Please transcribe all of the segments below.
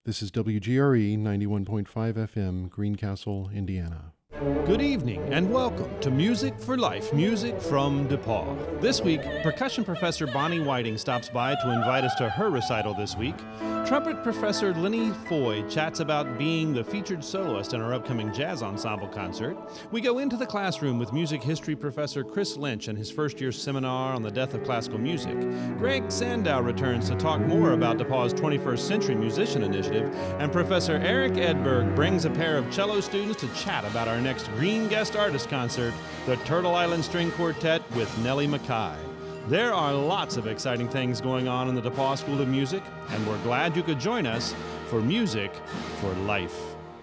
This is WGRE 91.5 FM, Greencastle, Indiana. Good evening and welcome to Music for Life, music from DePaul. This week, percussion professor Bonnie Whiting stops by to invite us to her recital this week. Trumpet professor Lenny Foy chats about being the featured soloist in our upcoming jazz ensemble concert. We go into the classroom with music history professor Chris Lynch and his first-year seminar on the death of classical music. Greg Sandow returns to talk more about DePaul's 21st Century Musician Initiative, and Professor Eric Edberg brings a pair of cello students to chat about our next Green Guest Artist concert, the Turtle Island String Quartet with Nellie McKay. There are lots of exciting things going on in the DePaul School of Music, and we're glad you could join us for Music for Life.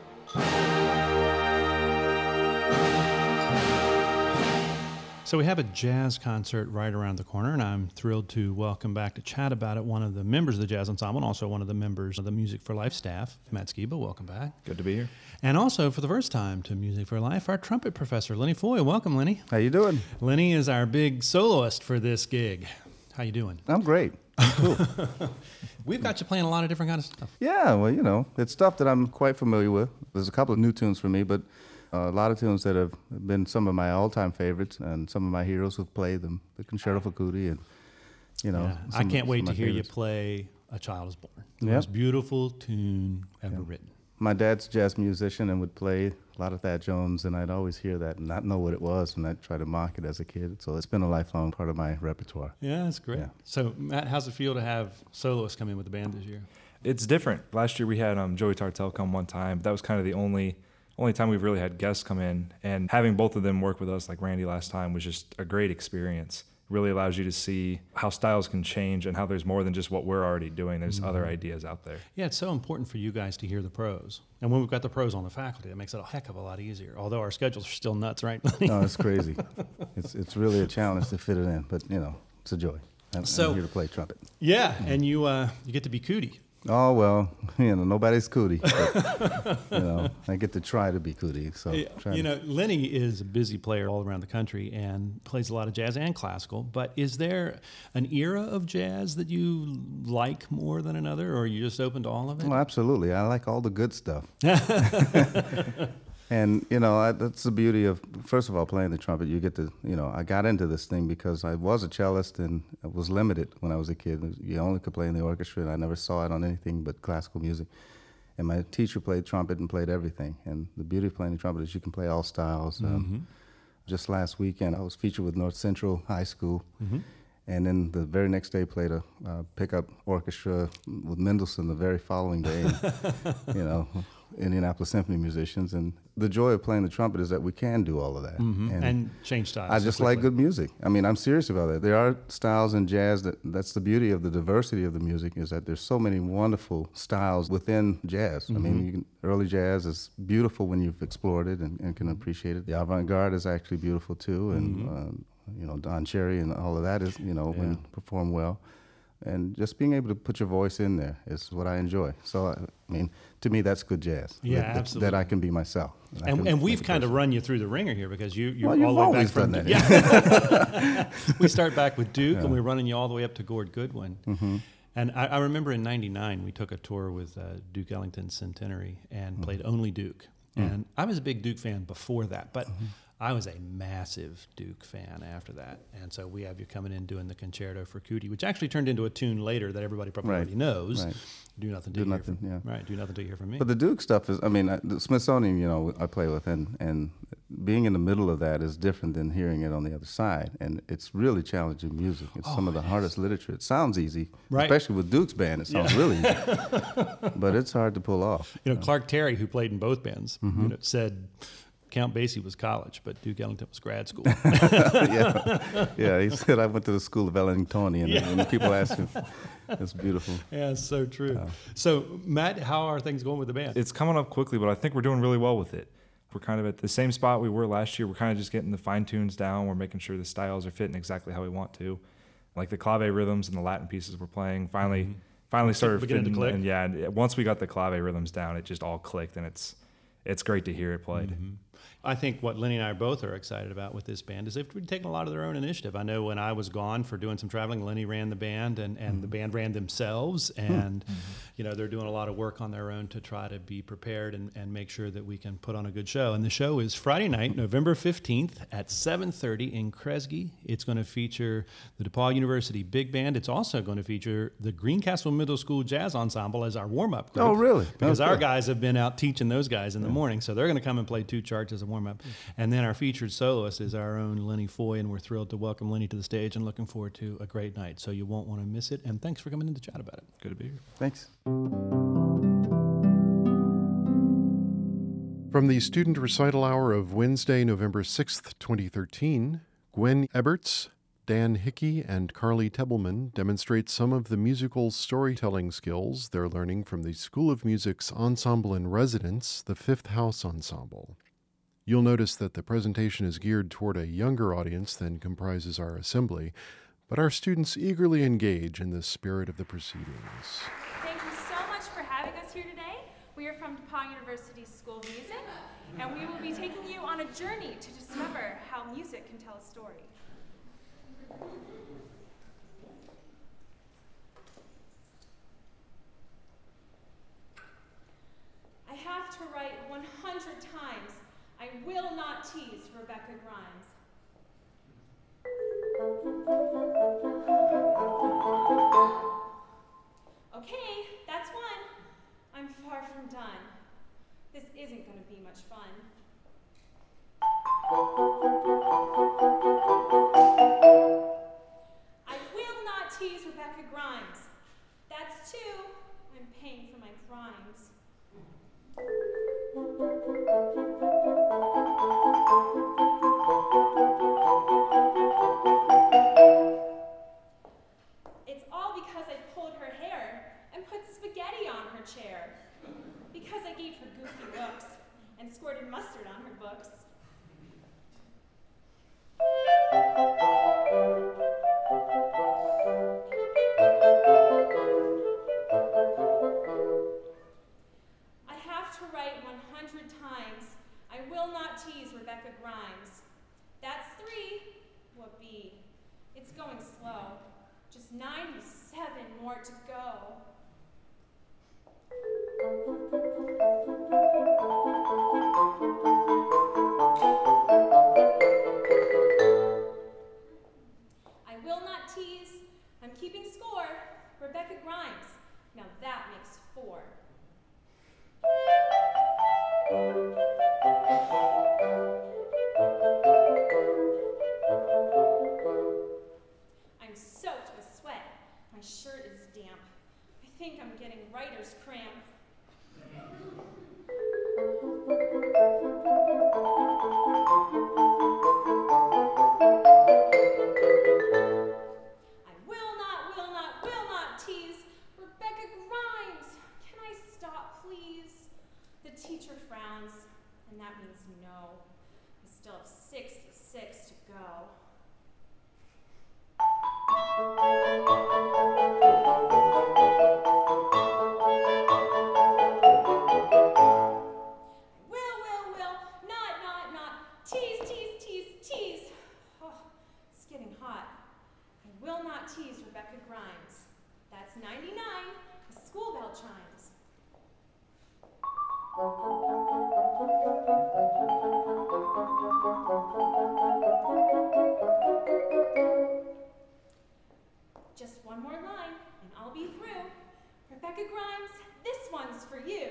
So we have a jazz concert right around the corner, and I'm thrilled to welcome back to chat about it one of the members of the Jazz Ensemble and also one of the members of the Music for Life staff, Matt Skiba. Welcome back. Good to be here. And also, for the first time to Music for Life, our trumpet professor, Lenny Foy. Welcome, Lenny. How you doing? Lenny is our big soloist for this gig. How you doing? I'm great. Cool. We've got you playing a lot of different kind of stuff. Yeah, well, you know, it's stuff that I'm quite familiar with. There's a couple of new tunes for me, but a lot of tunes that have been some of my all-time favorites, and some of my heroes who've played them, the Concerto for Cootie, and, you know. Yeah. I can't wait to hear you play A Child is Born. The most beautiful tune ever written. My dad's a jazz musician and would play a lot of Thad Jones, and I'd always hear that and not know what it was, and I'd try to mock it as a kid. So it's been a lifelong part of my repertoire. Yeah, that's great. Yeah. So, Matt, how's it feel to have soloists come in with the band this year? It's different. Last year we had Joey Tartell come one time. That was kind of the only time we've really had guests come in, and having both of them work with us, like Randy last time, was just a great experience. It really allows you to see how styles can change and how there's more than just what we're already doing. There's other ideas out there. Yeah, it's so important for you guys to hear the pros. And when we've got the pros on the faculty, it makes it a heck of a lot easier, although our schedules are still nuts, right? No, it's crazy. It's really a challenge to fit it in, but, you know, it's a joy. I'm here to play trumpet. Yeah, and you get to be Cootie. Oh, well, you know, nobody's Cootie. But, you know, I get to try to be Cootie. So, you know, Lenny is a busy player all around the country and plays a lot of jazz and classical. But is there an era of jazz that you like more than another, or are you just open to all of it? Well, absolutely. I like all the good stuff. And, you know, that's the beauty of, first of all, playing the trumpet. You get to, you know, I got into this thing because I was a cellist and I was limited when I was a kid. You only could play in the orchestra, and I never saw it on anything but classical music. And my teacher played trumpet and played everything. And the beauty of playing the trumpet is you can play all styles. Just last weekend, I was featured with North Central High School. And then the very next day played a pickup orchestra with Mendelssohn the very following day. You know, Indianapolis Symphony musicians. And the joy of playing the trumpet is that we can do all of that. And change styles. I just like good music. I mean, I'm serious about that. There are styles in jazz that's the beauty of the diversity of the music, is that there's so many wonderful styles within jazz. I mean, early jazz is beautiful when you've explored it and can appreciate it. The avant-garde is actually beautiful too. And, you know, Don Cherry and all of that is, you know, when performed well. And just being able to put your voice in there is what I enjoy. So, I mean, to me, that's good jazz. Yeah, absolutely. That I can be myself. And we've kind of run you through the ringer here because you're well, all the way back from that. Yeah. We start back with Duke, and we're running you all the way up to Gord Goodwin. And I remember in '99 we took a tour with Duke Ellington Centenary and played only Duke. And I was a big Duke fan before that, but I was a massive Duke fan after that. And so we have you coming in doing the Concerto for Cootie, which actually turned into a tune later that everybody probably already knows. Right. Do nothing till you hear from me. Right, do nothing till you hear from me. But the Duke stuff is, I mean, the Smithsonian, you know, I play with, and being in the middle of that is different than hearing it on the other side. And it's really challenging music. It's some of the hardest literature. It sounds easy, especially with Duke's band. It sounds really easy. But it's hard to pull off. You know, Clark Terry, who played in both bands, you know, said Count Basie was college, but Duke Ellington was grad school. Yeah, he said, I went to the School of Ellingtonian, and people ask him, it's beautiful. Yeah, it's so true. So, Matt, how are things going with the band? It's coming up quickly, but I think we're doing really well with it. We're kind of at the same spot we were last year. We're kind of just getting the fine tunes down. We're making sure the styles are fitting exactly how we want to. Like the clave rhythms and the Latin pieces we're playing finally started beginning to click. And once we got the clave rhythms down, it just all clicked, and it's it's great to hear it played. Mm-hmm. I think what Lenny and I both are excited about with this band is they've taken a lot of their own initiative. I know when I was gone for doing some traveling, Lenny ran the band and the band ran themselves. And, they're doing a lot of work on their own to try to be prepared and make sure that we can put on a good show. And the show is Friday night, November 15th at 7:30 in Kresge. It's going to feature the DePaul University Big Band. It's also going to feature the Greencastle Middle School Jazz Ensemble as our warm-up group. Oh, really? Because Okay. our guys have been out teaching those guys in the morning. So they're going to come and play 2 charts as a warm-up. And then our featured soloist is our own Lenny Foy, and we're thrilled to welcome Lenny to the stage and looking forward to a great night. So you won't want to miss it. And thanks for coming in to chat about it. Good to be here. Thanks. From the student recital hour of Wednesday, November 6th, 2013, Gwen Eberts, Dan Hickey, and Carly Tebbleman demonstrate some of the musical storytelling skills they're learning from the School of Music's ensemble in residence, the Fifth House Ensemble. You'll notice that the presentation is geared toward a younger audience than comprises our assembly, but our students eagerly engage in the spirit of the proceedings. Thank you so much for having us here today. We are from DePaul University School of Music, and we will be taking you on a journey to discover how music can tell a story. I have to write 100 times. I will not tease Rebecca Grimes. Okay, that's one. I'm far from done. This isn't going to be much fun. I will not tease Rebecca Grimes. That's 2. I'm paying for my crimes. It's all because I pulled her hair and put spaghetti on her chair. Because I gave her goofy looks and squirted mustard on her books. I have to write 100 times. I will not tease Rebecca Grimes. That's 3. What B? It's going slow. Just 97 more to go. I will not tease. I'm keeping score. Rebecca Grimes. Now that makes 4. I'm soaked with sweat. My shirt is damp. I think I'm getting writer's cramp. I will not tease Rebecca Grimes. Can I stop, please? The teacher frowns, and that means no. I still have 66 to go. Will, not, tease. Oh, it's getting hot. I will not tease Rebecca Grimes. That's 99. The school bell chimes. Just one more line, and I'll be through. Rebecca Grimes, this one's for you.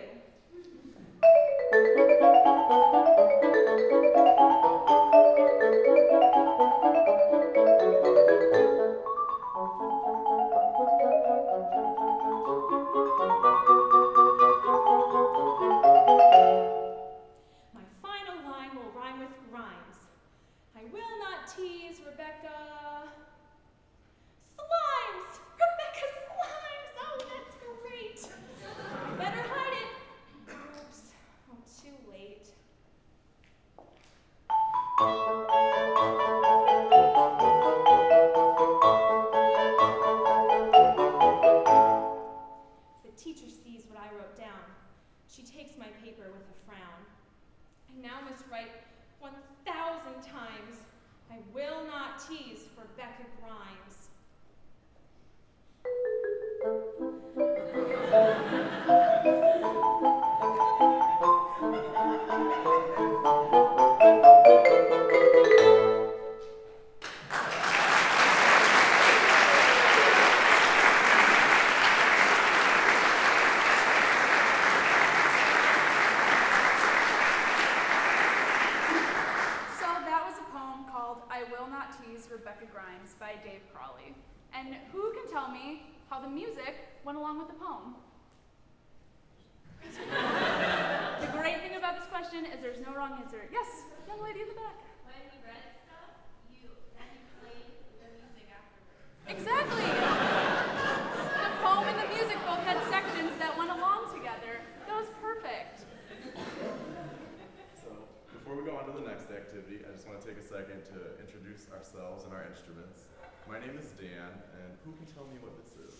My final line will rhyme with Grimes. I will not tease Rebecca. Slimes! Rebecca Slimes! Oh, that's great! Better hide it. Oops. Oh, too late. The teacher sees what I wrote down. She takes my paper with a frown. I now must write 1,000 times, I will not tease Rebecca Grimes. Rebecca Grimes by Dave Crawley. And who can tell me how the music went along with the poem? The great thing about this question is there's no wrong answer. Yes, young lady in the back. When we read stuff, you played the music afterwards. Exactly. The poem and the music both had sections that went along together. That was perfect. So, before we go on to the next activity, I just want to take a second to introduce ourselves and our instruments. My name is Dan, and who can tell me what this is?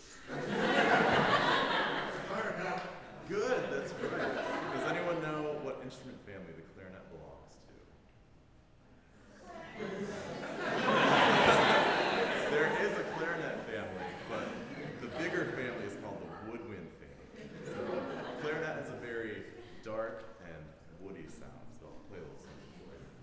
Good, that's right. Does anyone know what instrument family the clarinet belongs to? There is a clarinet family, but the bigger family is called the woodwind family. So, clarinet has a very dark and woody sound, so I'll play a little something for you.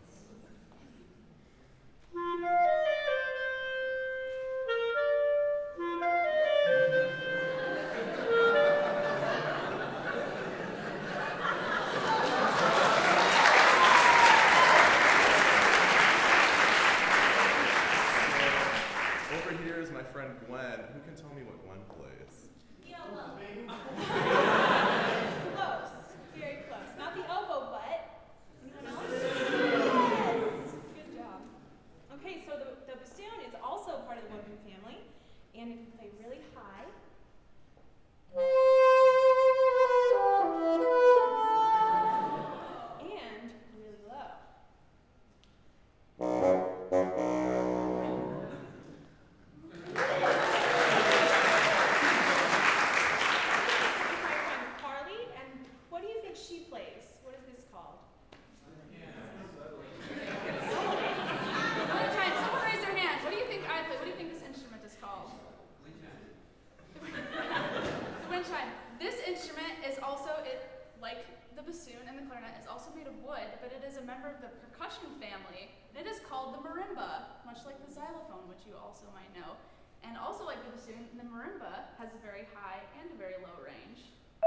Over here is my friend Gwen. Who can tell me what Gwen plays? The oboe. Close. Very close. Not the oboe, but anyone else? Yes. Good job. Okay, so the bassoon is also part of the woodwind family, and it can play really high. And really low. Carly, and what do you think she plays? What is this called? Another time, someone raise their hand. What do you think I play? What do you think this instrument is called? The wind chime. This instrument is also, like the bassoon and the clarinet, is also made of wood, but it is a member of the percussion family. It is called the marimba, much like the xylophone, which you also might know. And also like the bassoon, the marimba has a very high and a very low range.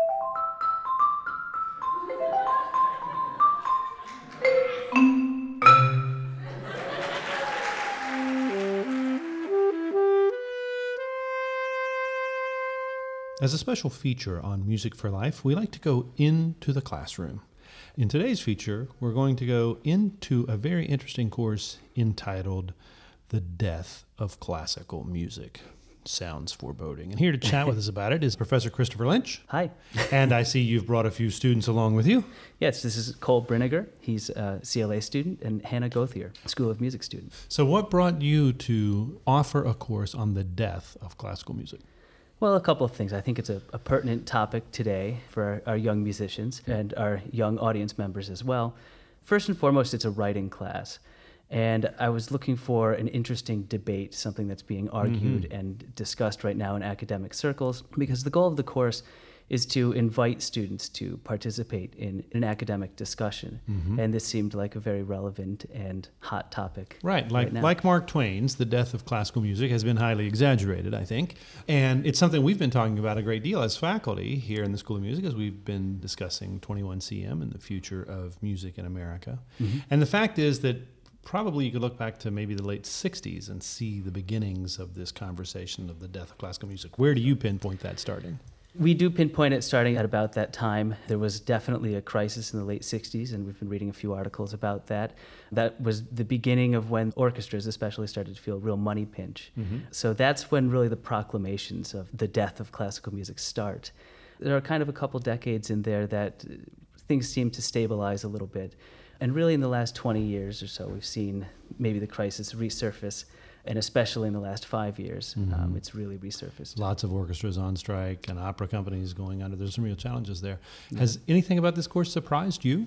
As a special feature on Music for Life, we like to go into the classroom. In today's feature, we're going to go into a very interesting course entitled The Death of Classical Music. Sounds foreboding. And here to chat with us about it is Professor Christopher Lynch. Hi. And I see you've brought a few students along with you. Yes, this is Cole Briniger. He's a CLA student, and Hannah Gothier, School of Music student. So what brought you to offer a course on the death of classical music? Well, a couple of things. I think it's a pertinent topic today for our young musicians and our young audience members as well. First and foremost, it's a writing class. And I was looking for an interesting debate, something that's being argued and discussed right now in academic circles, because the goal of the course is to invite students to participate in an academic discussion. And this seemed like a very relevant and hot topic. Right, now. like Mark Twain's, the death of classical music has been highly exaggerated, I think. And it's something we've been talking about a great deal as faculty here in the School of Music, as we've been discussing 21CM and the future of music in America. And the fact is that probably you could look back to maybe the late 60s and see the beginnings of this conversation of the death of classical music. Where do you pinpoint that starting? We do pinpoint it starting at about that time. There was definitely a crisis in the late 60s, and we've been reading a few articles about that. That was the beginning of when orchestras especially started to feel a real money pinch. So that's when really the proclamations of the death of classical music start. There are kind of a couple decades in there that things seem to stabilize a little bit. And really in the last 20 years or so, we've seen maybe the crisis resurface. And especially in the last 5 years, it's really resurfaced. Lots of orchestras on strike and opera companies going under. There's some real challenges there. Has anything about this course surprised you?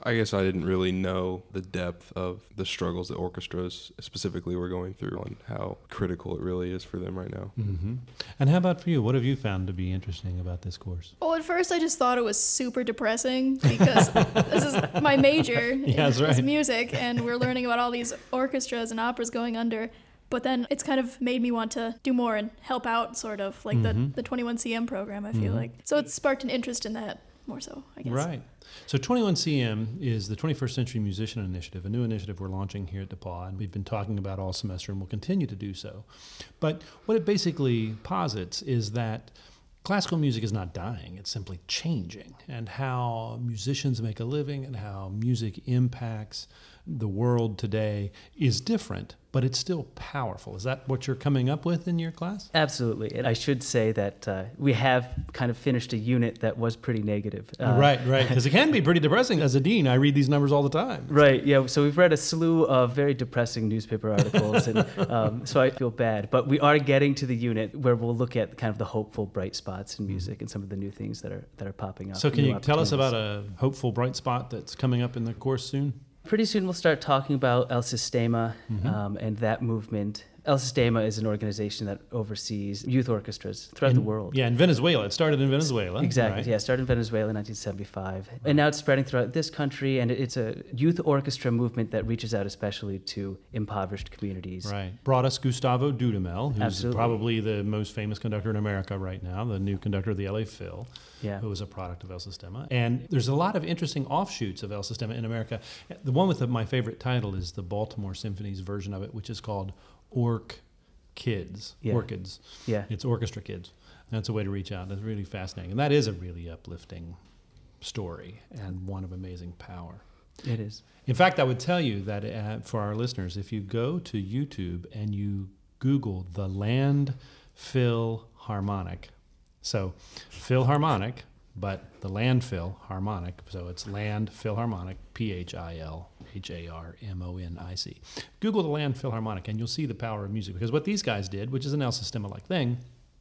I guess I didn't really know the depth of the struggles that orchestras specifically were going through and how critical it really is for them right now. Mm-hmm. And how about for you? What have you found to be interesting about this course? Well, at first I just thought it was super depressing because this is my major That's right. is music, and we're learning about all these orchestras and operas going under. But then it's kind of made me want to do more and help out, sort of, like the 21CM program, I feel like. So it's sparked an interest in that more so, I guess. Right. So 21CM is the 21st Century Musician Initiative, a new initiative we're launching here at DePauw, and we've been talking about all semester and will continue to do so. But what it basically posits is that classical music is not dying, it's simply changing, and how musicians make a living and how music impacts the world today is different, but it's still powerful. Is that what you're coming up with in your class? Absolutely. And I should say that we have kind of finished a unit that was pretty negative. Right, because it can be pretty depressing. As a dean, I read these numbers all the time. Right, yeah. So we've read a slew of very depressing newspaper articles, and so I feel bad. But we are getting to the unit where we'll look at kind of the hopeful bright spots in music and some of the new things that are popping up. So can you tell us about a hopeful bright spot that's coming up in the course soon? Pretty soon we'll start talking about El Sistema and that movement. El Sistema is an organization that oversees youth orchestras throughout the world. Yeah, in Venezuela. It started in Venezuela. Exactly, right? Yeah, it started in Venezuela in 1975. And now it's spreading throughout this country, and it's a youth orchestra movement that reaches out especially to impoverished communities. Right. Brought us Gustavo Dudamel, who's Absolutely. Probably the most famous conductor in America right now, the new conductor of the LA Phil, who was a product of El Sistema. And there's a lot of interesting offshoots of El Sistema in America. The one with my favorite title is the Baltimore Symphony's version of it, which is called Orchids. Yeah. It's orchestra kids. That's a way to reach out. That's really fascinating. And that is a really uplifting story and one of amazing power. It is. In fact, I would tell you that for our listeners, if you go to YouTube and you Google the Land Philharmonic, so Philharmonic, but the Landfill Harmonic, so it's Land Philharmonic, Philharmonic. Google the Land Philharmonic and you'll see the power of music, because what these guys did, which is an El Sistema-like thing,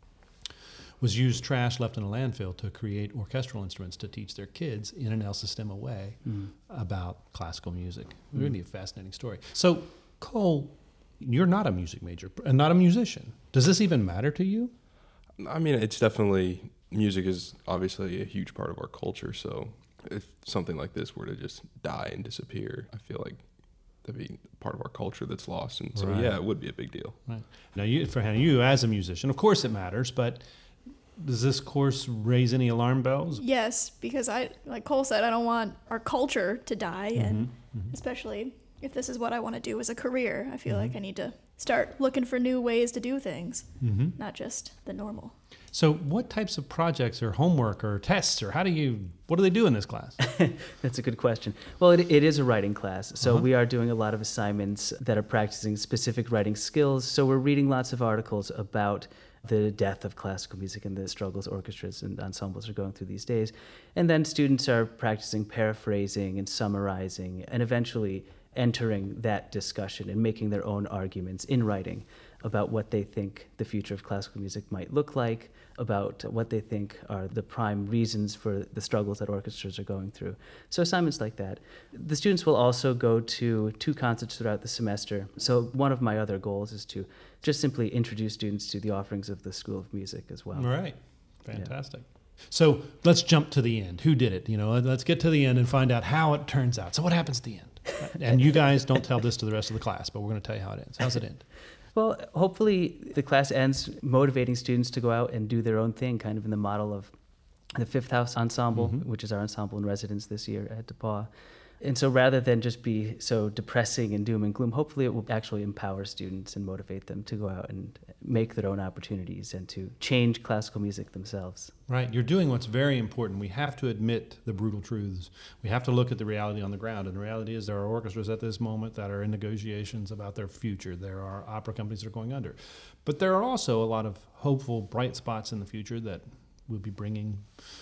was use trash left in a landfill to create orchestral instruments to teach their kids in an El Sistema way about classical music. Really a fascinating story. So, Cole, you're not a music major and not a musician. Does this even matter to you? I mean, it's definitely, music is obviously a huge part of our culture, so if something like this were to just die and disappear, I feel like that'd be part of our culture that's lost, and so yeah, it would be a big deal. Right. Now, for Hannah, you as a musician, of course it matters, but does this course raise any alarm bells? Yes, because like Cole said, I don't want our culture to die, and especially if this is what I want to do as a career, I feel like I need to start looking for new ways to do things, not just the normal. So what types of projects or homework or tests, or what do they do in this class? That's a good question. Well, it is a writing class, so we are doing a lot of assignments that are practicing specific writing skills. So we're reading lots of articles about the death of classical music and the struggles orchestras and ensembles are going through these days. And then students are practicing paraphrasing and summarizing and eventually entering that discussion and making their own arguments in writing about what they think the future of classical music might look like, about what they think are the prime reasons for the struggles that orchestras are going through. So assignments like that. The students will also go to 2 concerts throughout the semester. So one of my other goals is to just simply introduce students to the offerings of the School of Music as well. All right. Fantastic. Yeah. So let's jump to the end. Who did it? Let's get to the end and find out how it turns out. So what happens at the end? And you guys don't tell this to the rest of the class, but we're going to tell you how it ends. How's it end? Well, hopefully the class ends motivating students to go out and do their own thing, kind of in the model of the Fifth House Ensemble, which is our ensemble in residence this year at DePauw. And so rather than just be so depressing and doom and gloom, hopefully it will actually empower students and motivate them to go out and make their own opportunities and to change classical music themselves. Right. You're doing what's very important. We have to admit the brutal truths. We have to look at the reality on the ground. And the reality is there are orchestras at this moment that are in negotiations about their future. There are opera companies that are going under. But there are also a lot of hopeful, bright spots in the future that we'll be bringing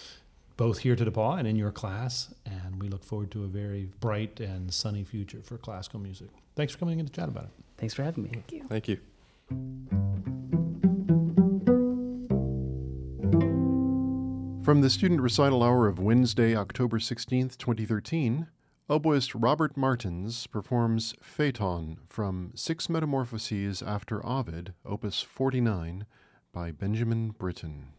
both here to DePauw and in your class, and we look forward to a very bright and sunny future for classical music. Thanks for coming in to chat about it. Thanks for having me. Thank you. Thank you. From the student recital hour of Wednesday, October 16th, 2013, Oboist Robert Martins performs Phaeton from Six Metamorphoses After Ovid, Opus 49, by Benjamin Britten.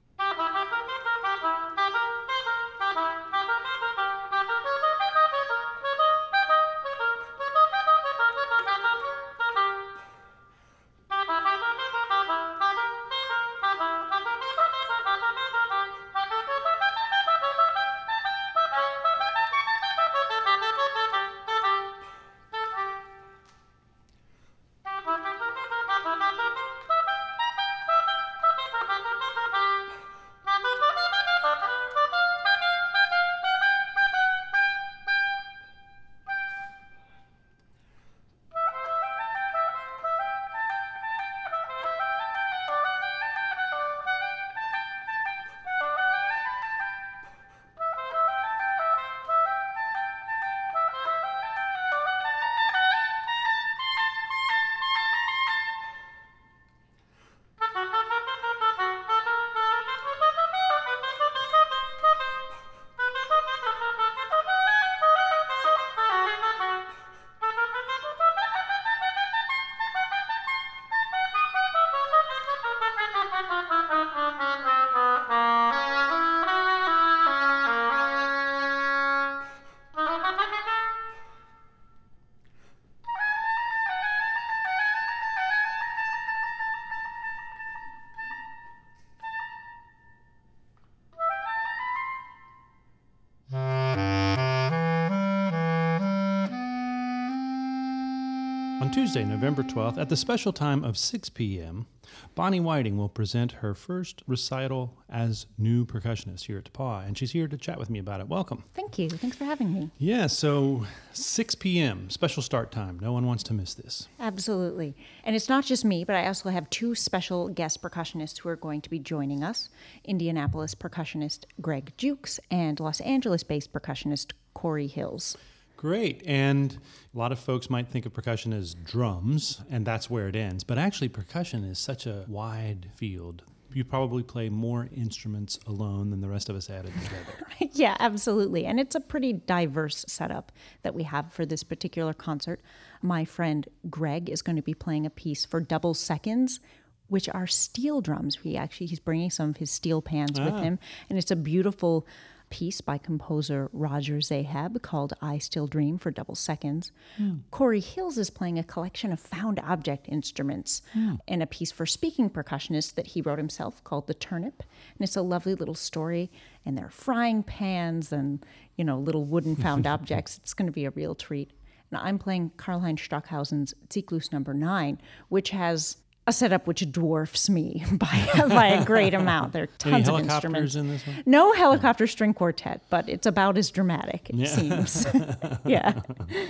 On Tuesday, November 12th, at the special time of 6 p.m., Bonnie Whiting will present her first recital as new percussionist here at DePauw, and she's here to chat with me about it. Welcome. Thank you. Thanks for having me. Yeah, so 6 p.m., special start time. No one wants to miss this. Absolutely. And it's not just me, but I also have two special guest percussionists who are going to be joining us, Indianapolis percussionist Greg Jukes and Los Angeles-based percussionist Corey Hills. Great. And a lot of folks might think of percussion as drums, and that's where it ends. But actually, percussion is such a wide field. You probably play more instruments alone than the rest of us added together. Yeah, absolutely. And it's a pretty diverse setup that we have for this particular concert. My friend Greg is going to be playing a piece for double seconds, which are steel drums. He's bringing some of his steel pans with him. And it's a beautiful piece by composer Roger Zahab called I Still Dream for double seconds. Corey Hills is playing a collection of found object instruments and a piece for speaking percussionists that he wrote himself called The Turnip. And it's a lovely little story. And there are frying pans and, little wooden found objects. It's going to be a real treat. And I'm playing Karlheinz Stockhausen's Zyklus No. 9, which has a setup which dwarfs me by a great amount. There are tons of instruments. In this one? No helicopter string quartet, but it's about as dramatic, it seems. Yeah.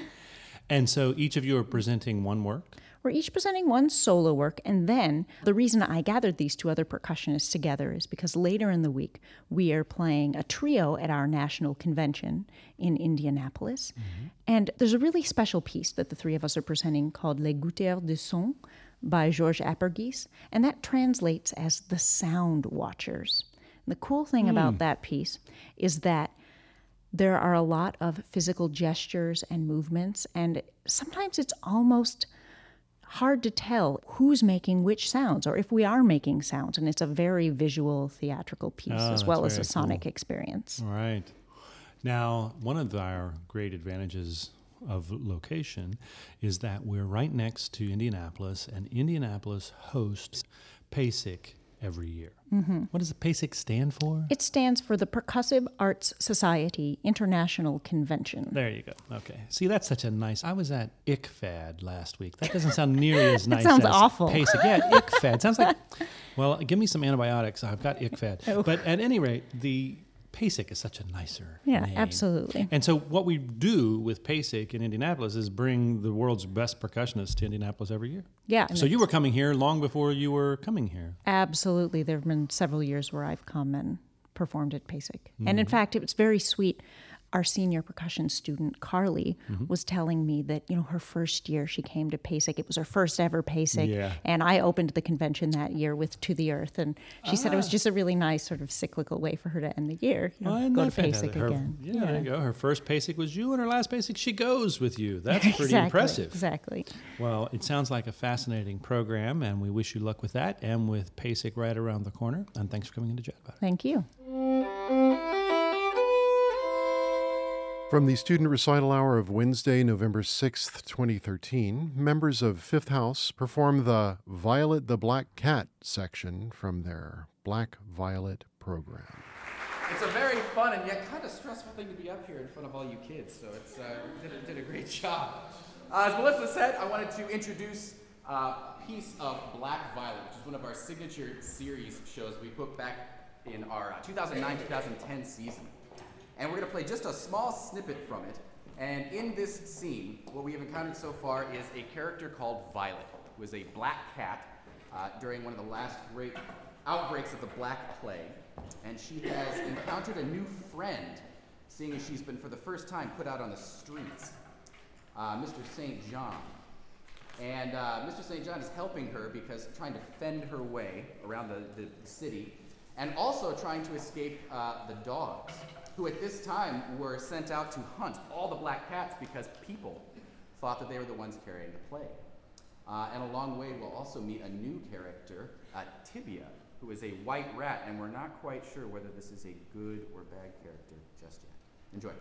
And so each of you are presenting one work? We're each presenting one solo work, and then the reason I gathered these two other percussionists together is because later in the week we are playing a trio at our national convention in Indianapolis. And there's a really special piece that the three of us are presenting called Les Goûteurs de Son by Georges Apergis, and that translates as the Sound Watchers. And the cool thing about that piece is that there are a lot of physical gestures and movements, and sometimes it's almost hard to tell who's making which sounds or if we are making sounds, and it's a very visual, theatrical piece as well as a sonic experience. All right. Now, one of our great advantages of location is that we're right next to Indianapolis, and Indianapolis hosts PASIC every year. What does the PASIC stand for? It stands for the Percussive Arts Society International Convention. There you go. Okay. See, that's such a nice... I was at ICFAD last week. That doesn't sound nearly as nice sounds as awful. PASIC. Yeah, ICFAD. Sounds like... Well, give me some antibiotics. I've got ICFAD. Oh. But at any rate, the PASIC is such a nicer name. Absolutely. And so what we do with PASIC in Indianapolis is bring the world's best percussionists to Indianapolis every year. Yeah. So you were coming here long before you were coming here. Absolutely. There have been several years where I've come and performed at PASIC. And in fact, it was very sweet. our senior percussion student, Carly, was telling me that, her first year she came to PASIC. It was her first ever PASIC. Yeah. And I opened the convention that year with To the Earth. And she said it was just a really nice sort of cyclical way for her to end the year. Isn't Go that to PASIC fantastic? again. There you go. Her first PASIC was you, and her last PASIC she goes with you. That's pretty impressive. Exactly. Well, it sounds like a fascinating program, and we wish you luck with that and with PASIC right around the corner. And thanks for coming in to chat about it. Thank you. From the student recital hour of Wednesday, November 6th, 2013, members of Fifth House perform the Violet the Black Cat section from their Black Violet program. It's a very fun and yet kind of stressful thing to be up here in front of all you kids, so it's did a great job. As Melissa said, I wanted to introduce a piece of Black Violet, which is one of our signature series shows we put back in our 2009-2010 season. And we're going to play just a small snippet from it. And in this scene, what we have encountered so far is a character called Violet, who is a black cat during one of the last great outbreaks of the Black Plague. And she has encountered a new friend, seeing as she's been for the first time put out on the streets, Mr. St. John. And Mr. St. John is helping her because trying to fend her way around the city, and also trying to escape the dogs, who at this time were sent out to hunt all the black cats because people thought that they were the ones carrying the plague. And along the way, we'll also meet a new character, Tibia, who is a white rat, and we're not quite sure whether this is a good or bad character just yet. Enjoy.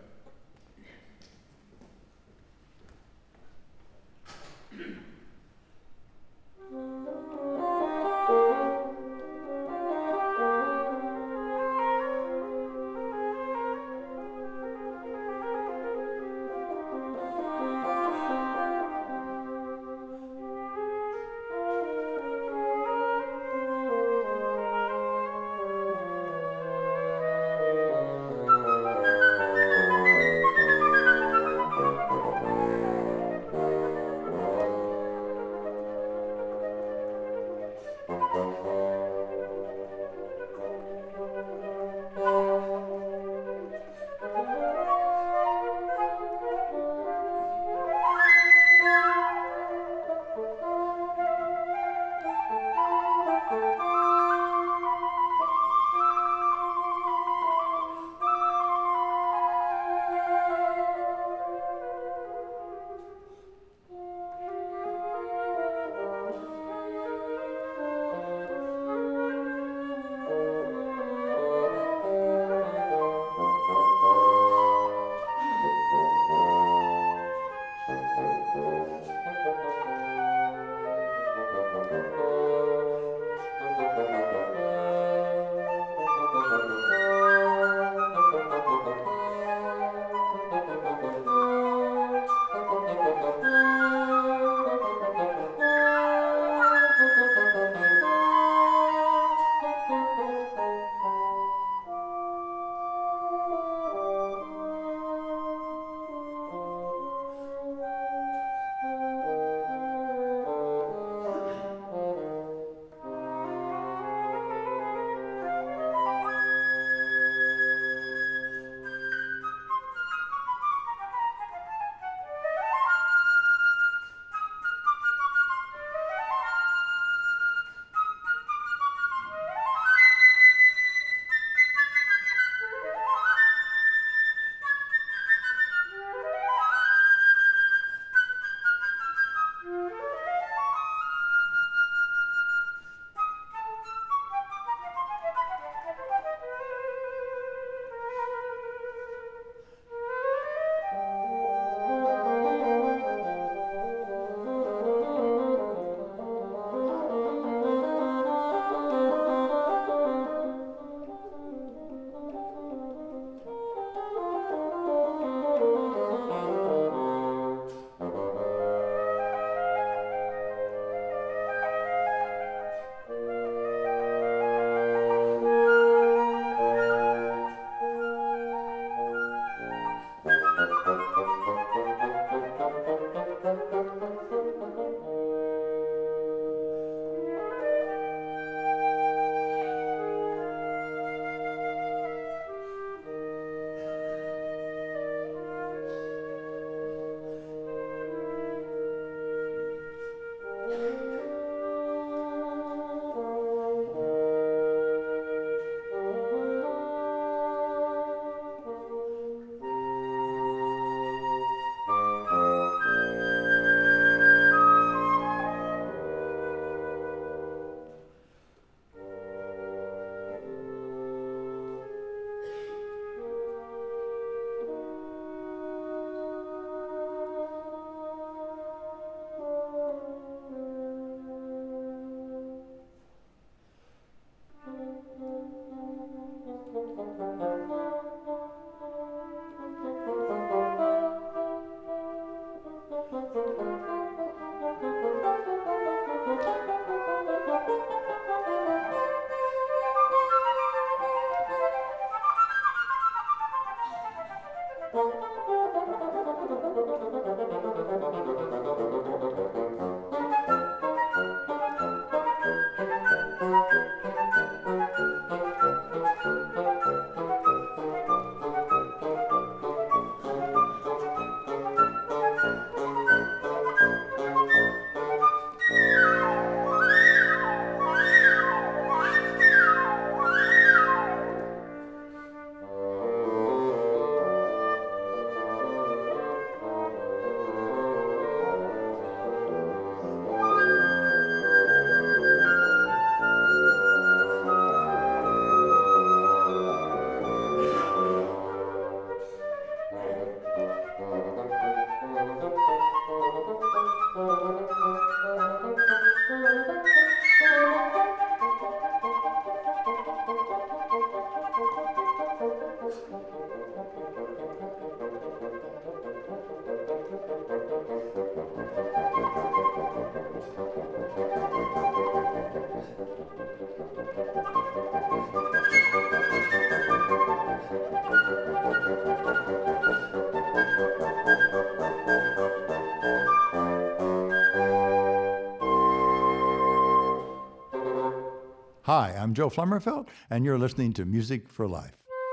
Hi, I'm Joe Flummerfelt, and you're listening to Music for Life.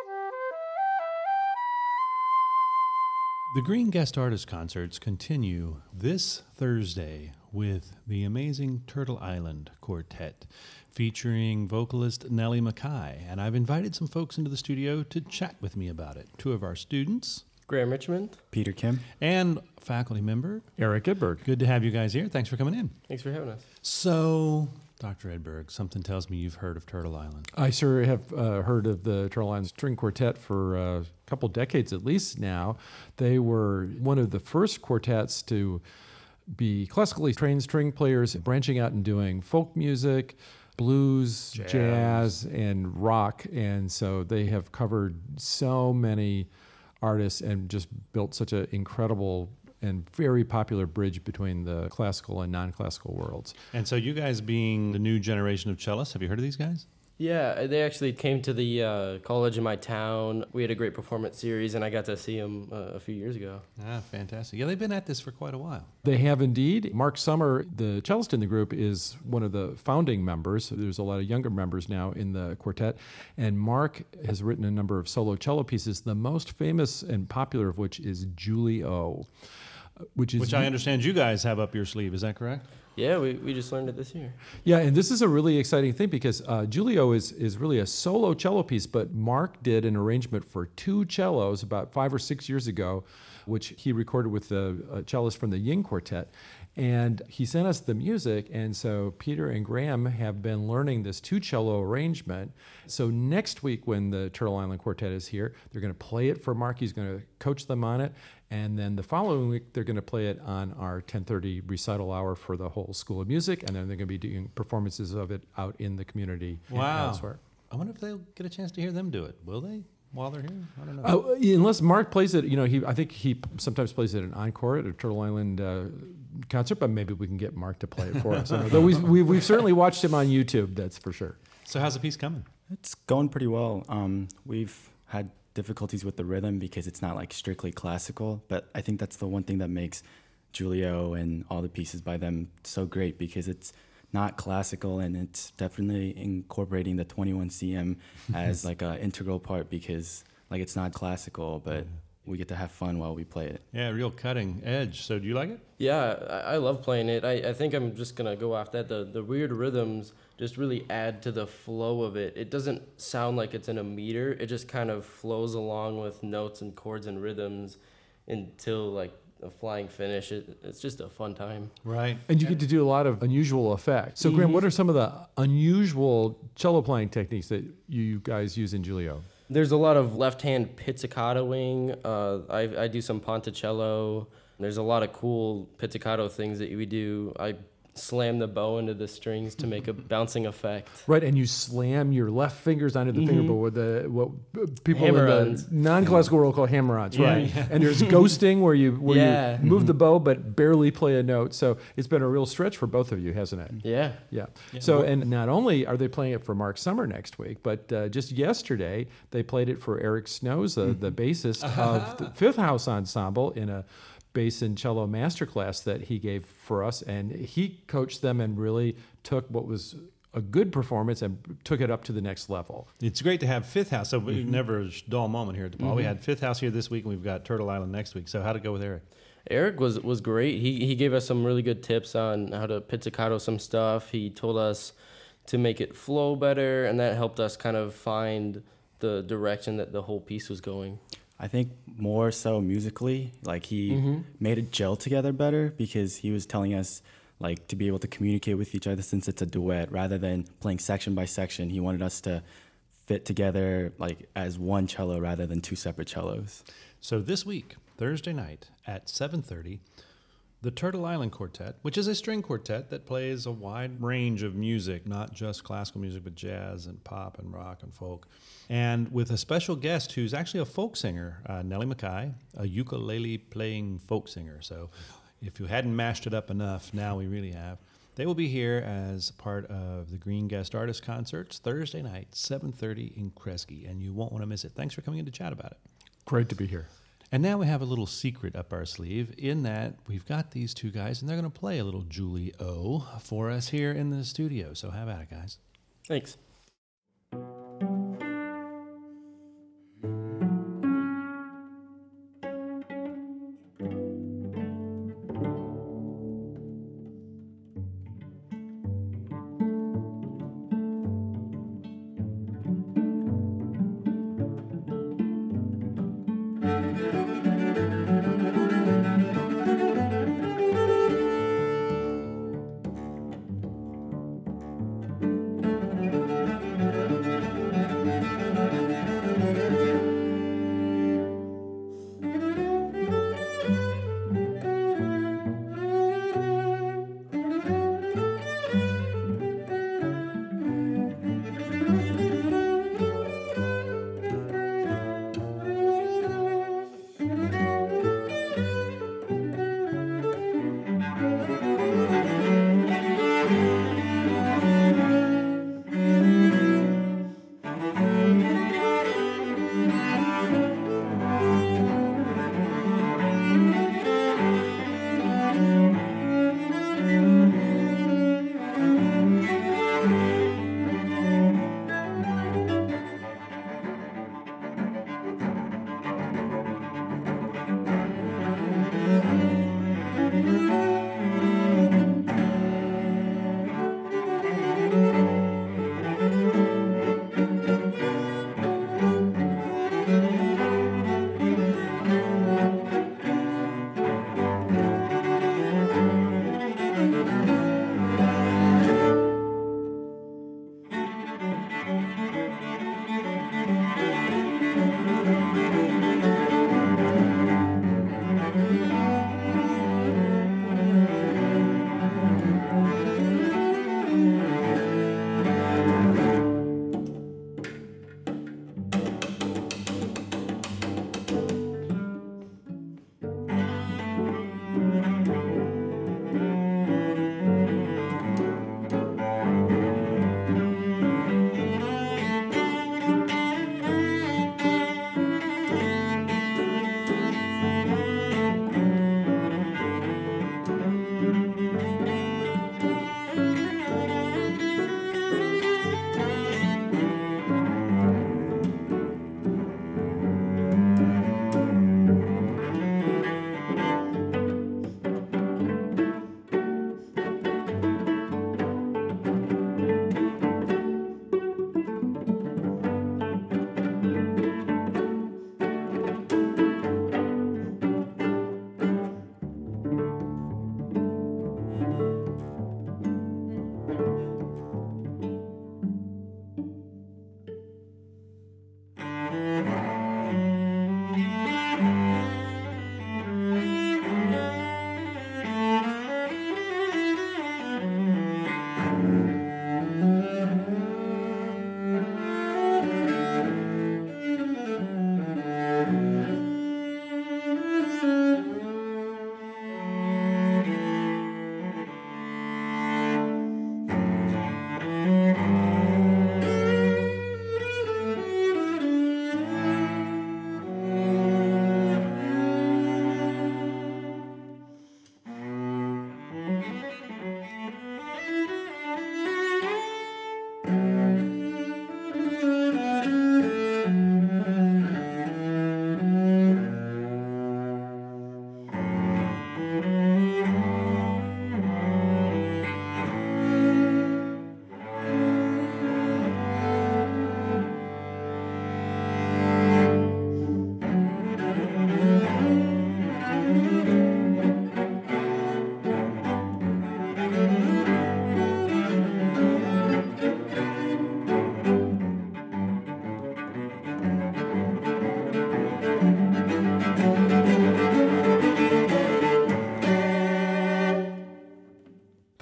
The Green Guest Artist Concerts continue this Thursday with the amazing Turtle Island Quartet, featuring vocalist Nellie Mackay. And I've invited some folks into the studio to chat with me about it. Two of our students, Graham Richmond, Peter Kim, and faculty member Eric Edberg. Good to have you guys here. Thanks for coming in. Thanks for having us. So, Dr. Edberg, something tells me you've heard of Turtle Island. I sure have heard of the Turtle Island String Quartet for a couple decades at least now. They were one of the first quartets to be classically trained string players, branching out and doing folk music, blues, jazz, and rock. And so they have covered so many artists and just built such an incredible and very popular bridge between the classical and non-classical worlds. And so you guys being the new generation of cellists, have you heard of these guys? Yeah, they actually came to the college in my town. We had a great performance series, and I got to see them a few years ago. Ah, fantastic. Yeah, they've been at this for quite a while. They have indeed. Mark Summer, the cellist in the group, is one of the founding members. There's a lot of younger members now in the quartet. And Mark has written a number of solo cello pieces, the most famous and popular of which is Julie O. Which I understand you guys have up your sleeve. Is that correct? Yeah, we just learned it this year. Yeah, and this is a really exciting thing because Julio is really a solo cello piece, but Mark did an arrangement for two cellos about 5 or 6 years ago, which he recorded with the cellist from the Ying Quartet. And he sent us the music, and so Peter and Graham have been learning this two cello arrangement. So next week when the Turtle Island Quartet is here, they're going to play it for Mark. He's going to coach them on it. And then the following week, they're going to play it on our 10:30 recital hour for the whole School of Music, and then they're going to be doing performances of it out in the community and elsewhere. I wonder if they'll get a chance to hear them do it. Will they? While they're here? I don't know. Unless Mark plays it, I think he sometimes plays it at an encore at a Turtle Island concert, but maybe we can get Mark to play it for us. Though we've certainly watched him on YouTube, that's for sure. So how's the piece coming? It's going pretty well. We've had difficulties with the rhythm because it's not like strictly classical, but I think that's the one thing that makes Julio and all the pieces by them so great, because it's not classical and it's definitely incorporating the 21 CM as like an integral part, because like it's not classical, but we get to have fun while we play it. Yeah, real cutting edge. So do you like it? Yeah, I love playing it. I think I'm just going to go off that. The weird rhythms just really add to the flow of it. It doesn't sound like it's in a meter. It just kind of flows along with notes and chords and rhythms until like a flying finish. It's just a fun time. Right. And you get to do a lot of unusual effects. So Graham, what are some of the unusual cello playing techniques that you guys use in Julio? There's a lot of left-hand pizzicatoing. I do some ponticello. There's a lot of cool pizzicato things that we do. I slam the bow into the strings to make a bouncing effect. Right, and you slam your left fingers onto the fingerboard with what people Hammer-ons. in the non-classical world call hammer-ons, Yeah. right? And there's ghosting where you Yeah. move the bow but barely play a note. So it's been a real stretch for both of you, hasn't it? Yeah. Yeah. So, and not only are they playing it for Mark Summer next week, but just yesterday they played it for Eric Snows, the bassist of the Fifth House Ensemble, in a bass and cello masterclass that he gave for us. And he coached them and really took what was a good performance and took it up to the next level. It's great to have Fifth House. So we never a dull moment here at DePaul. We had Fifth House here this week, and we've got Turtle Island next week. So how'd it go with Eric? Eric was great. He gave us some really good tips on how to pizzicato some stuff. He told us to make it flow better, and that helped us kind of find the direction that the whole piece was going. I think more so musically, like he made it gel together better because he was telling us like to be able to communicate with each other since it's a duet rather than playing section by section. He wanted us to fit together like as one cello rather than two separate cellos. So this week, Thursday night at 7:30, the Turtle Island Quartet, which is a string quartet that plays a wide range of music, not just classical music, but jazz and pop and rock and folk. And with a special guest who's actually a folk singer, Nellie Mackay, a ukulele-playing folk singer. So if you hadn't mashed it up enough, now we really have. They will be here as part of the Green Guest Artist Concerts Thursday night, 7:30 in Kresge, and you won't want to miss it. Thanks for coming in to chat about it. Great to be here. And now we have a little secret up our sleeve in that we've got these two guys, and they're going to play a little Julie O for us here in the studio. So have at it, guys. Thanks.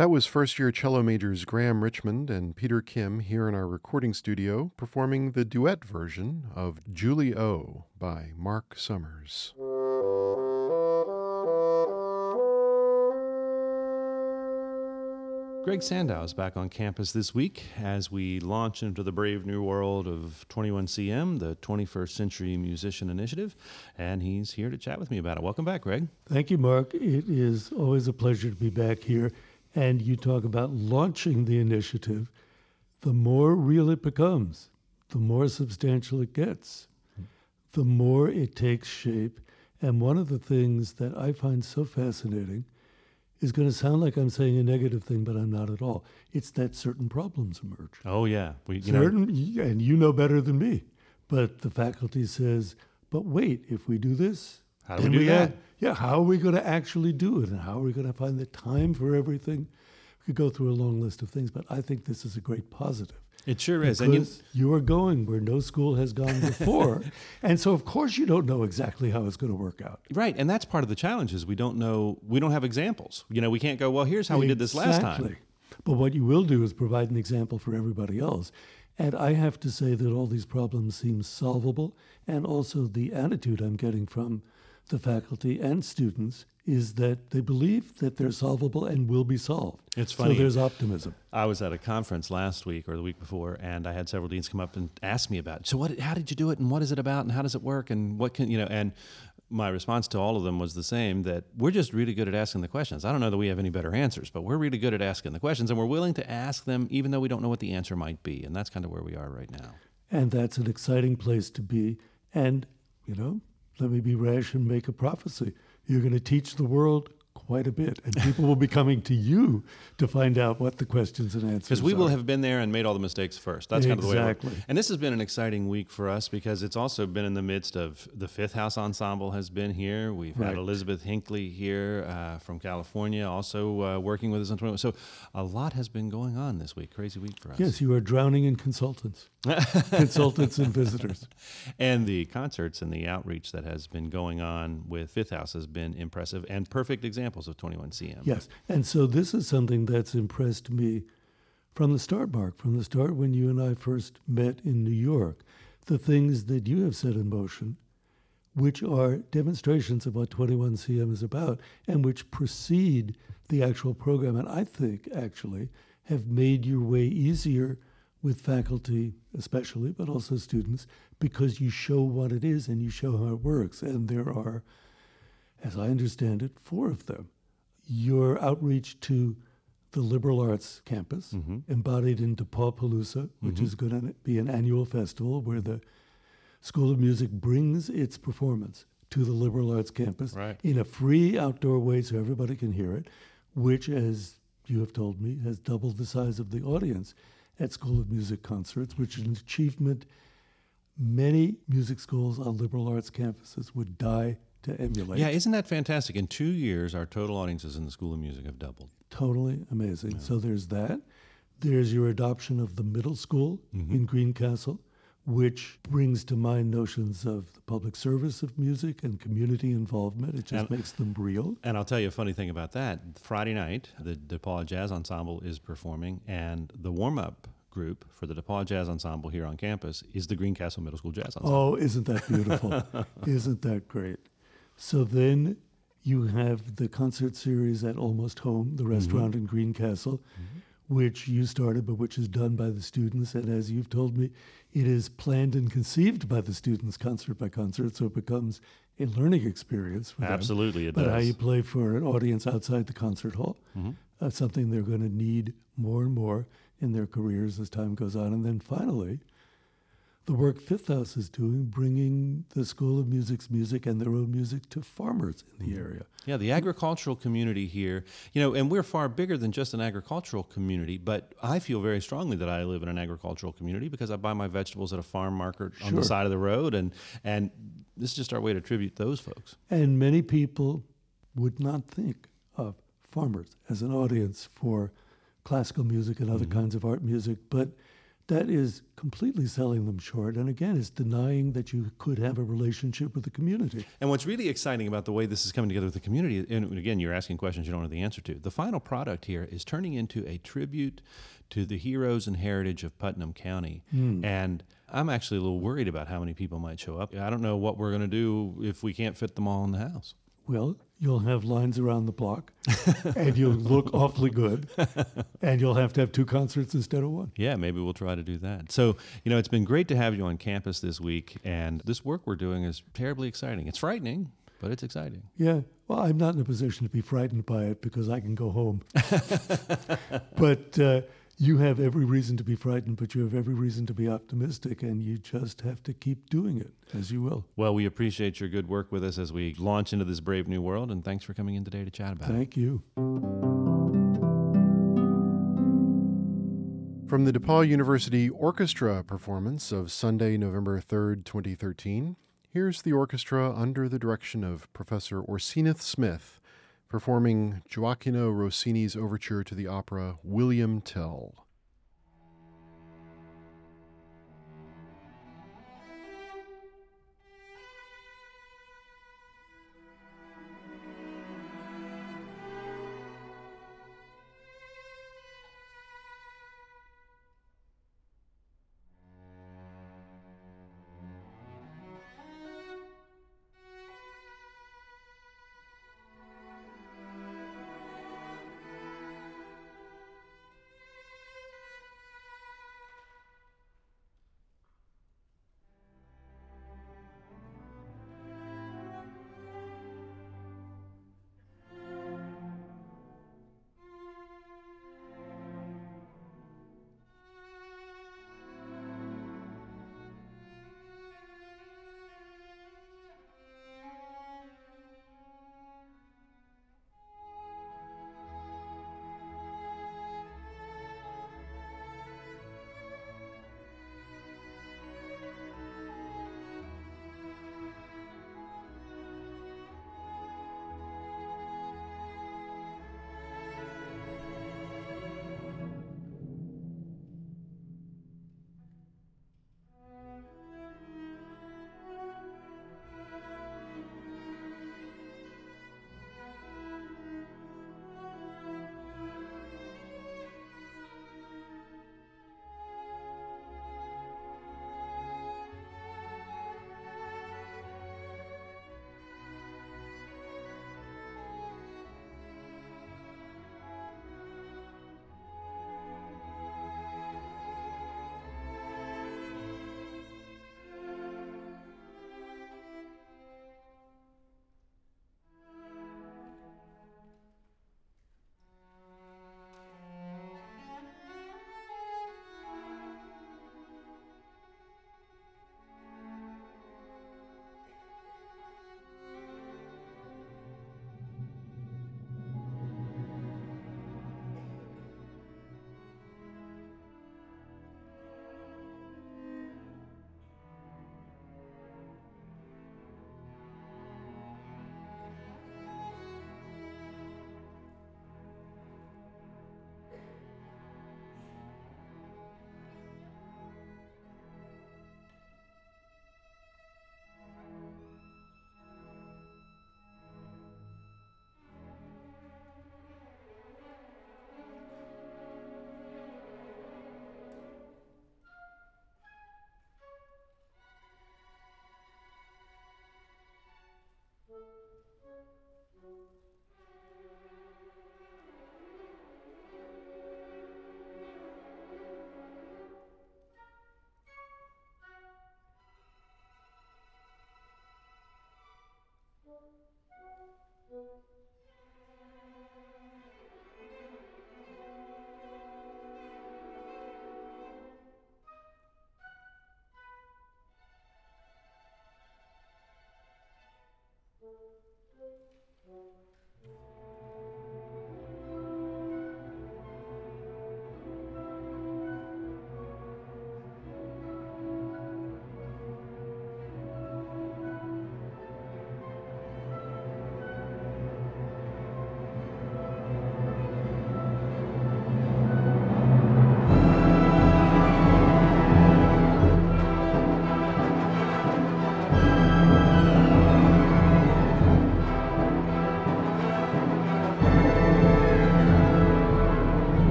That was first-year cello majors Graham Richmond and Peter Kim here in our recording studio performing the duet version of Julie O by Mark Summers. Greg Sandow is back on campus this week as we launch into the brave new world of 21CM, the 21st Century Musician Initiative, and he's here to chat with me about it. Welcome back, Greg. Thank you, Mark. It is always a pleasure to be back here. And you talk about launching the initiative. The more real it becomes, the more substantial it gets, the more it takes shape. And one of the things that I find so fascinating is going to sound like I'm saying a negative thing, but I'm not at all. It's that certain problems emerge. Oh, yeah. And you know better than me. But the faculty says, but wait, if we do this, how do we do that? How are we going to actually do it? And how are we going to find the time for everything? We could go through a long list of things, but I think this is a great positive. It sure is. And you are going where no school has gone before. And so, of course, you don't know exactly how it's going to work out. Right. And that's part of the challenge is we don't know, we don't have examples. We can't go, well, here's how we did this last time. But what you will do is provide an example for everybody else. And I have to say that all these problems seem solvable. And also the attitude I'm getting from the faculty and students is that they believe that they're solvable and will be solved. It's funny. So there's optimism. I was at a conference last week or the week before, and I had several deans come up and ask me about it. So how did you do it, and what is it about, and how does it work, and what can, and my response to all of them was the same, that we're just really good at asking the questions. I don't know that we have any better answers, but we're really good at asking the questions, and we're willing to ask them even though we don't know what the answer might be, and that's kind of where we are right now. And that's an exciting place to be. And, let me be rash and make a prophecy. You're going to teach the world quite a bit, and people will be coming to you to find out what the questions and answers are. Because we will have been there and made all the mistakes first. That's kind of the way it works. Exactly. And this has been an exciting week for us because it's also been in the midst of the Fifth House Ensemble has been here. We've had Elizabeth Hinckley here from California also working with us on 21. So a lot has been going on this week. Crazy week for us. Yes, you are drowning in consultants. Consultants and visitors. And the concerts and the outreach that has been going on with Fifth House has been impressive and perfect examples of 21CM. Yes, and so this is something that's impressed me from the start, Mark, from the start when you and I first met in New York. The things that you have set in motion, which are demonstrations of what 21CM is about and which precede the actual program, and I think actually have made your way easier with faculty especially, but also students, because you show what it is and you show how it works. And there are, as I understand it, 4 of them. Your outreach to the liberal arts campus, embodied in DePaul-Palooza, which is going to be an annual festival where the School of Music brings its performance to the liberal arts campus in a free outdoor way so everybody can hear it, which, as you have told me, has doubled the size of the audience at School of Music concerts, which is an achievement many music schools on liberal arts campuses would die to emulate. Yeah, isn't that fantastic? In 2 years, our total audiences in the School of Music have doubled. Totally amazing. Yeah. So there's that. There's your adoption of the middle school in Greencastle, which brings to mind notions of the public service of music and community involvement. It just makes them real. And I'll tell you a funny thing about that. Friday night, the DePaul Jazz Ensemble is performing, and the warm-up group for the DePaul Jazz Ensemble here on campus is the Greencastle Middle School Jazz Ensemble. Oh, isn't that beautiful? Isn't that great? So then you have the concert series at Almost Home, the restaurant in Greencastle, which you started, but which is done by the students. And as you've told me, it is planned and conceived by the students concert by concert, so it becomes a learning experience for them. Absolutely, it does. But how you play for an audience outside the concert hall, that's something they're going to need more and more in their careers as time goes on. And then finally, the work Fifth House is doing, bringing the School of Music's music and their own music to farmers in the area. Yeah, the agricultural community here, and we're far bigger than just an agricultural community, but I feel very strongly that I live in an agricultural community because I buy my vegetables at a farm market on the side of the road, and this is just our way to tribute those folks. And many people would not think of farmers as an audience for classical music and other kinds of art music, but that is completely selling them short. And again, it's denying that you could have a relationship with the community. And what's really exciting about the way this is coming together with the community, and again, you're asking questions you don't know the answer to, the final product here is turning into a tribute to the heroes and heritage of Putnam County. And I'm actually a little worried about how many people might show up. I don't know what we're going to do if we can't fit them all in the house. Well, you'll have lines around the block, and you'll look awfully good, and you'll have to have 2 concerts instead of 1. Yeah, maybe we'll try to do that. So, it's been great to have you on campus this week, and this work we're doing is terribly exciting. It's frightening, but it's exciting. Yeah, well, I'm not in a position to be frightened by it because I can go home. But you have every reason to be frightened, but you have every reason to be optimistic, and you just have to keep doing it, as you will. Well, we appreciate your good work with us as we launch into this brave new world, and thanks for coming in today to chat about it. Thank you. From the DePaul University Orchestra performance of Sunday, November 3rd, 2013, here's the orchestra under the direction of Professor Orsenith Smith, performing Gioacchino Rossini's overture to the opera William Tell.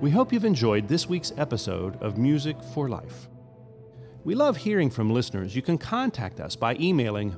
We hope you've enjoyed this week's episode of Music for Life. We love hearing from listeners. You can contact us by emailing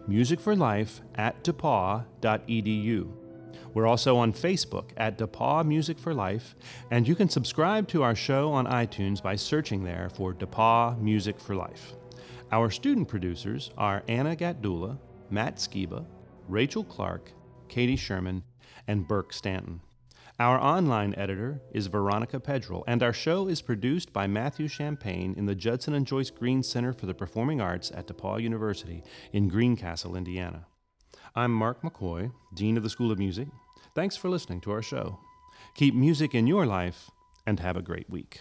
musicforlife@depaw.edu. We're also on Facebook at DePaw Music for Life, and you can subscribe to our show on iTunes by searching there for DePaw Music for Life. Our student producers are Anna Gatdula, Matt Skiba, Rachel Clark, Katie Sherman, and Burke Stanton. Our online editor is Veronica Pedrell, and our show is produced by Matthew Champagne in the Judson and Joyce Green Center for the Performing Arts at DePaul University in Greencastle, Indiana. I'm Mark McCoy, Dean of the School of Music. Thanks for listening to our show. Keep music in your life, and have a great week.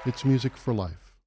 It's Music for Life.